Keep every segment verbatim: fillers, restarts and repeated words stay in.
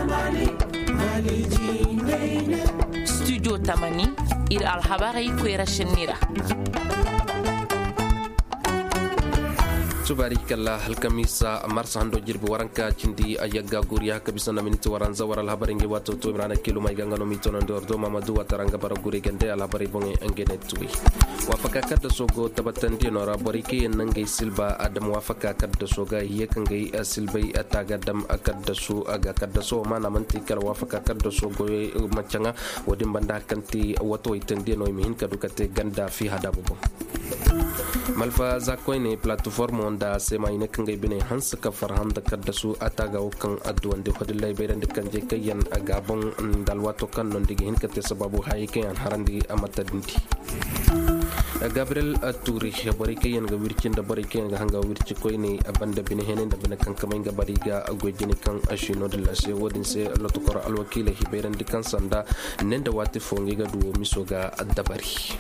Studio Tamani ir alhabari kwera shinira. tubarikalla halkamisa marsa hando jirbi waranka cindi ayaga guriya kabisana miniti waranza waral habaringe wato to imrana kilo mai gangano mitono ndordo mamadu wataranga bara guri gande al habari bonge engene tuwi wafaka kadda sogo tabatandi nora borike nangai silba adam wafaka kadda soga hiye kangai silbai ataga dam akadda su aga kadda so mana manti kala wafaka kadda sogo macanga wadin banda kanti wato itandi no mihin kadukate ganda fi hadabu malfa zakoyne platform da sema ine kangai bine hansa ka farhan da kadda su ataga kan adduan de hodilai bayran de kanje kayan agabon dalwato kan non dige hin kate sababu hayke an harandi amata dinti Gabriel Aturi bari kayan ga wirkin da bari kayan ga hanga wirki koyne abanda bine henen da bine kan kamai ga bari ga agwejini kan ashino de lase wodin se lotokora alwakila hi bayran de kan sanda nenda wati fongi ga duwo miso ga addabari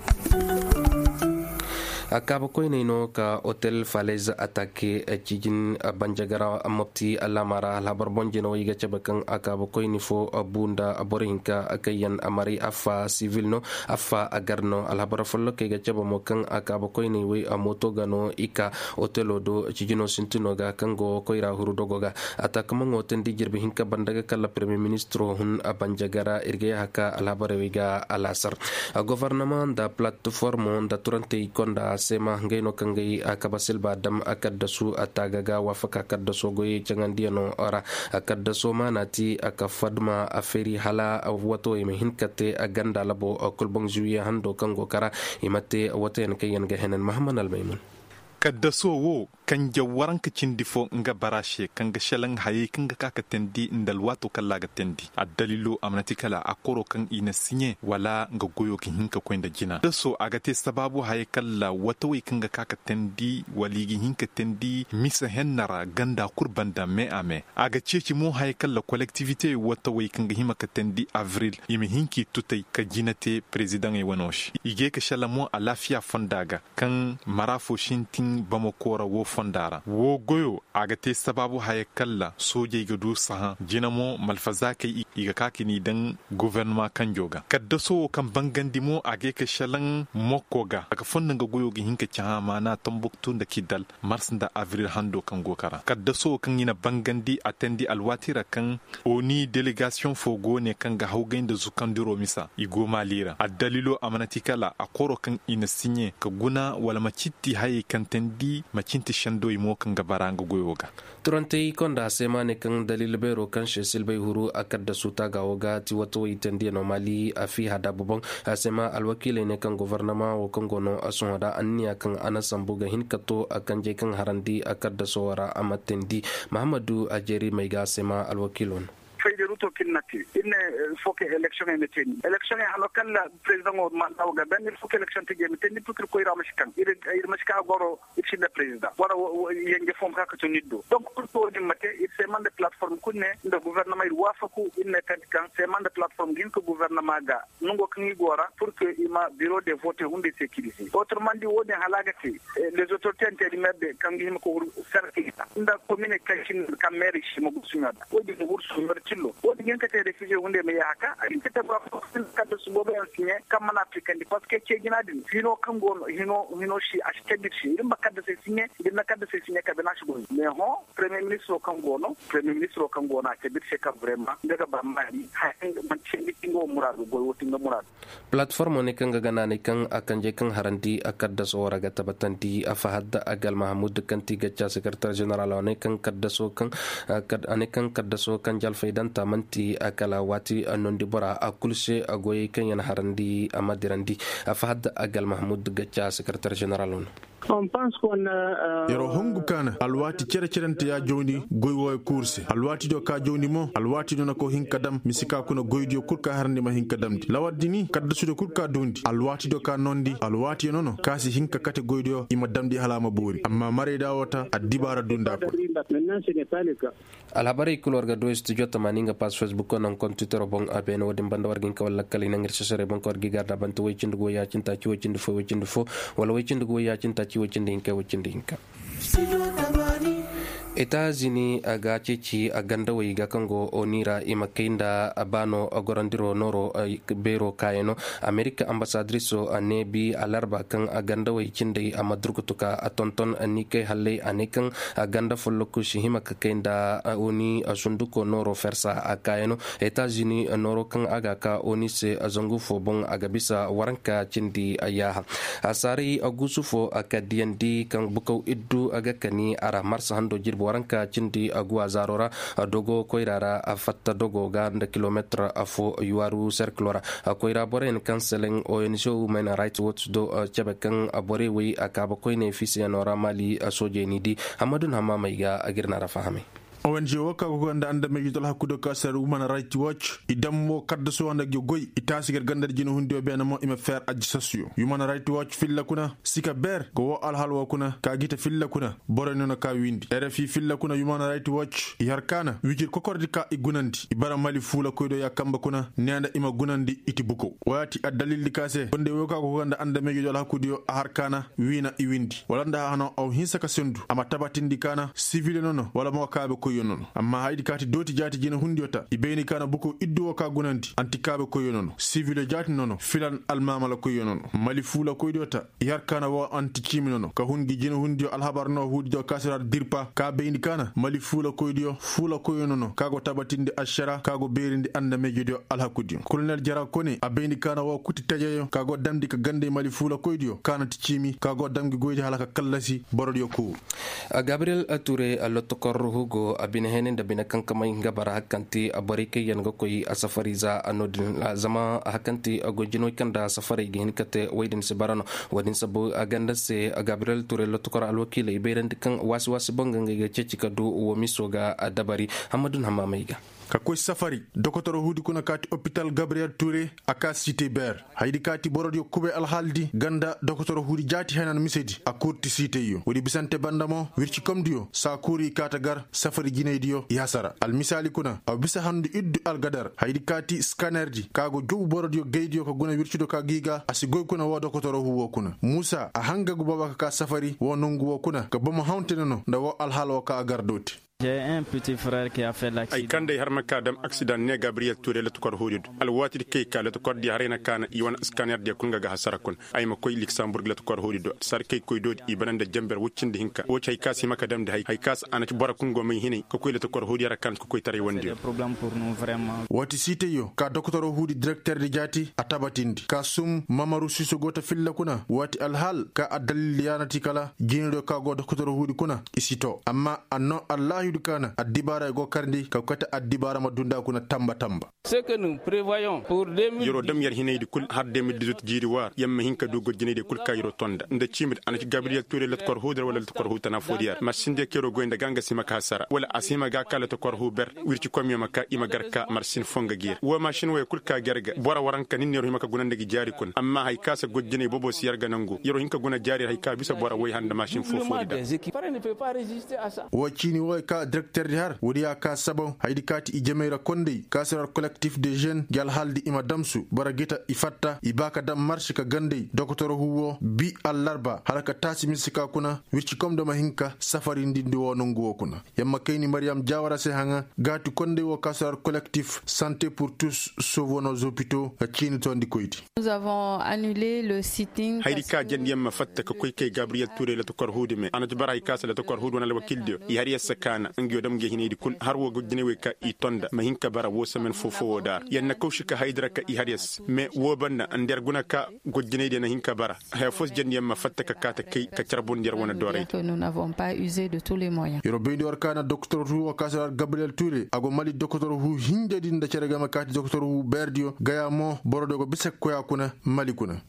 akaba koyne no ka hotel falaise attaqué cijin banjagara mopti alamara labar bonjeno yiga cebakan akaba koyni fo bunda aborinka akayan amari afa civil no afa agarno alabara follo ke ga ceba mo kan akaba koyni we amoto gano ika hotel do cijino sintino ga kango koyra huru dogoga atakama ngoten di jirbe hinka bandaga kala premier ministro hun banjagara irge haka alabara wiga alasar gouvernement da plateforme da turante ikonda sema ngeno kangai akabasil badam akadda su atagaga wafaka kadda so goye changandiano ora akadda so manati akafadma aferi hala wato e hinkate aganda labo kulbong juya hando kango kara imate waten kayen gahenen Muhammad al-Maimun kadda so wo kan jawaran ka cindifo nga barashe kan ga shalan haye kan ga kaka tendi indal wato kala ga tendi a dalilo amnati kala akoro kan ina sinye wala nga goyo kin hinka kwenda jina da so aga te sababu haye kala wato wi kan ga kaka tendi waligi hinka tendi misa hennara ganda kurbanda me ame aga ceci mo haye kala collectivité wato wi kan ga hima ka tendi avril imi hinki tutai ka jinate president e wanoshi ige ka shalamo a lafiya fondaga kan marafo shintin bamakora wo fondara wo goyo aga te sababu haye kalla soje ga du saha jinamo malfaza kai iga kakini dan gouvernement kan joga kadda so kan bangandi mo age ka shalan mokoga aka fonnan ga goyo ga hinka chama na tambuktu da kidal mars da avril hando kan gokara kadda so kan ina bangandi atendi alwatira kan oni delegation fogo ne kan ga haugain da zukandiro misa igo malira addalilo amanati kala akoro kan ina sinye ka guna wala macitti haye kan tendi macinti shando imo kan gabaranga goyoga turante konda semane kan dalil bero kan shesil bay huru akadda suta ga woga ti wato itendi no mali afi hada bubon asema alwakile ne kan gouvernement o kan gono asonda anniya kan anasambu ga hinkato akan je kan harandi akadda sowara amatendi Muhammadu Ajeri mai ga sema alwakilon fayde ruto kinnati inne foke election e meteni election e hano kala president o mandawga ben il foke election tege meteni pour ko ira maskan ire ire maska goro ichi le president wara yenge fom ka to niddo donc pour to di mate il se mande plateforme kunne ndo gouvernement il wafaku inne kan se mande plateforme gin ko gouvernement ga nungo kni gora pour que ima bureau de vote hunde sécurisé autrement dit woni halagati les autorités intérimaires de kan gin ko sarki nda commune kachin kam maire shi mo gusumada wodi mo bursu tillo wodi ngeen kate refugee hunde me yaka ari kete ba ko kaddo su bobe en signé kam man africain di parce que ci gina din hino kam gono hino hino shi ashtedi shi dum kaddo se signé dum kaddo se signé ka bena shi gono mais ho premier ministre kam gono premier ministre kam gono te bit se ka vraiment daga ba mali ha man ci ngo muradu go woti ngo muradu platform ne kan gana ne kan akan je kan harandi akadda so raga tabatanti afahadda agal mahmud kanti gacca secretary general ne kan kadda so kan kad ane kan kadda so kan jal fayda danta manti akala wati anondi bora akulse agoy kenyan harandi amadirandi afahad agal mahmud gacha secrétaire général on on pense qu'on a yero hongu kana alwati cere cerente ya joni goy wo course alwati do ka joni mo alwati do nako hinkadam misika kuno goydio kurka harandi ma hinkadamdi lawadini kadda sudo kurka dondi alwati do ka nondi alwati nono kasi hinka kate goydio ima damdi halama bori amma mare dawota adibara dunda ko maintenant ce n'est pas le cas alhabari kulorga do studio tamaninga pas facebook on compte twitter bon aben wodi banda wargin ka wala kali nangir sesere bon ko gi garda bantu way cindu go ya cinta ci way cindu fo way cindu fo wala way cindu go ya cinta ci way cindu hinka way cindu hinka Etats-Unis aga ceci aganda wai ga kango onira imakainda abano agorandiro noro bero kayeno America ambassadriso anebi alarba kan aganda wai cindai amadrukutuka atonton anike halle anekan aganda folloku shihima kakainda oni sunduko noro fersa akayeno Etats-Unis noro kan aga ka oni se azangu fobon agabisa waranka cindi ayaha asari agusufo akadiandi kan bukau iddu aga kani ara marsa hando jirbo waranka cindi agua zarora dogo koirara fatta dogo ganda kilometra afo yuaru circulora koira boren canceling O N G Human Rights Watch do chabekan abore wi akaba koine fisi anora mali soje nidi hamadun hamamaiga agirna rafahame O N G waka ko ganda anda me yidol hakkudo kasar Human Rights Watch idam mo kaddo so anda goy itasiger gandar jino hunde be mo ima faire aji sasio Human Rights Watch filla kuna sika ber go wo al halwa kuna ka gita filla kuna boreno na ka windi R F I filla kuna Human Rights Watch yarkana wijir kokordi ka igunandi ibara mali fula koydo yakamba kuna neanda ima gunandi iti buko wati adalil likase onde waka ko ganda anda me yidol hakkudo harkana wina i windi walanda hano aw hinsaka sendu ama tabatindi kana civil nono wala mo kaabe yonon amma haydi kati doti jati jina hundiota ibeni kana buko iddu ka gunanti antikabe ko yonon civil jati nono filan almama la ko yonon mali fula ko idota yar kana wa antikimi nono ka hungi jina hundio alhabar no hudi do kasara dirpa ka beni kana mali fula ko idio fula ko yonon kago tabatinde ashara kago berindi anda mejido alhakudi colonel jara koni abeni kana wa kuti tajeyo kago damdi ka gande mali fula ko idio kana tikimi kago damgi goji halaka kallasi borodio ko Gabriel Touré alotokor hugo abina henen da bina kankamai ngabara hakanti abarike yanga koyi asafariza anodin zama hakanti agojino kanda safari gehen kate waydin sebarano wadin sabu aganda se Gabriel Touré lotokor alwakile iberan kan wasi wasi banganga ga cecika do wo misoga adabari hamadun hamamaiga kakoy safari dokotoro hudi kuna kati hôpital Gabriel Touré aka cité ber haydi kati borodio kube alhaldi ganda dokotoro hudi jati hanan misedi akurti cité yo wodi bisante bandamo wirci komdio sa kuri kata gar safari gineydio yasara al misali kuna aw bisa handu iddu al gadar haydi kati scannerdi kago jobu borodio geydio ko guna wircido ka giga asigoy kuna wo dokotoro huwo kuna Musa a hangagu babaka ka safari wo nongu wo kuna ka bomo hawteneno nda wo al halo ka agardoti. J'ai un petit frère qui a fait l'accident. Ay kande har makadam accident ne Gabriel Touré le tukor hudud al wati kay ka le tukor di harina kana iwan scanner de kunga ga hasarakun ay ma koy Luxembourg le tukor hudud sar kay koy dodi ibananda jamber wuccinde hinka wo chay kasi makadam de hay kas anati bora kungo may hini ko koy le tukor hudi rakan ko koy tare wondi problème pour nous vraiment wati cité yo ka docteur hudi directeur de jati atabatindi ka sum mamaru siso gota filla kuna wati al hal ka adal yanati kala ginido ka go docteur hudi kuna isito amma anno Allah kana adibara go karndi ka kata adibara madunda kuna tamba tamba ce que nous prévoyons pour deux mille yoro dam yar hinaydi kul har deux mille dix-huit jiri war yamma hinka dogo jinede kul kayro tonda nda chimit anati Gabriel Touré le tkor hudra wala le tkor hutana fodiyar masinde kero goynda ganga sima kasara wala asima ga kala tkor hu ber wirci komi maka ima garka marsin fonga gier wo machine way kul ka gerga bora waranka nin yoro himaka gunande gi jari kun amma hay kasa gojjine bobo siyar ganango yoro hinka guna jari hay ka bisa bora way handa machine fofo da wo chini way ka directeur de har wodi aka sabo haydi kati i jameira konde kasar collectif des jeunes gal haldi ima damsu baragita ifatta ibaka dam marche ka gande docteur huwo bi allarba haraka tasi misika kuna wirci komdo mahinka safari ndindi wono nguwo kuna yamma kayni Mariam Jawara se hanga gatu konde wo kasar collectif santé pour tous sauvons nos hôpitaux chini tondi koyti. Nous avons annulé le sitting haydi ka jandi yamma fatta ko koy kay Gabriel Touré le to kor hudi me anati baray kasala to kor hudu na le wakildio i hariya sakana ngio dam ge hinedi kul har wo gojjine we ka i tonda mahinka bara wo semen fofo dar yanna kawshika haydra ka i harias me wo banna ander guna ka gojjine de na hinka bara ha fos jandi yamma fatta ka kata kay ka charbon der wona dore nous n'avons pas usé de tous les moyens yoro bendi war kana docteur Hu kasar Gabriel Touré ago mali docteur Hu hinde din da cerega makati docteur Hu berdio gaya mo borodo go bisek ko yakuna mali kuna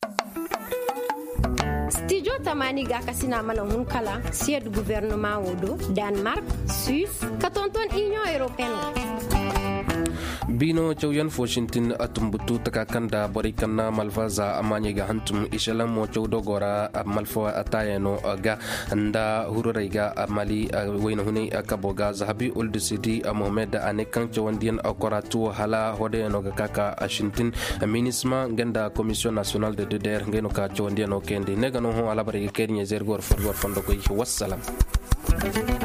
studio tamani ga kasina mana hun kala sied gouvernement wodo Denmark Suisse katonton Union Européenne bino chawyan Washington atumbutu takakanda borikana malvaza amanye ga hantum ishalam mo chawdo gora malfa atayeno ga anda hururaiga mali wayna hune akaboga zahabi old city Mohamed anekan chawandian akoratu hala hodeno ga kaka Washington minisma ganda commission nationale de D D R ngeno ka chawandian okende negano ho alabari kenya zergor fodwar fondo ko wassalam.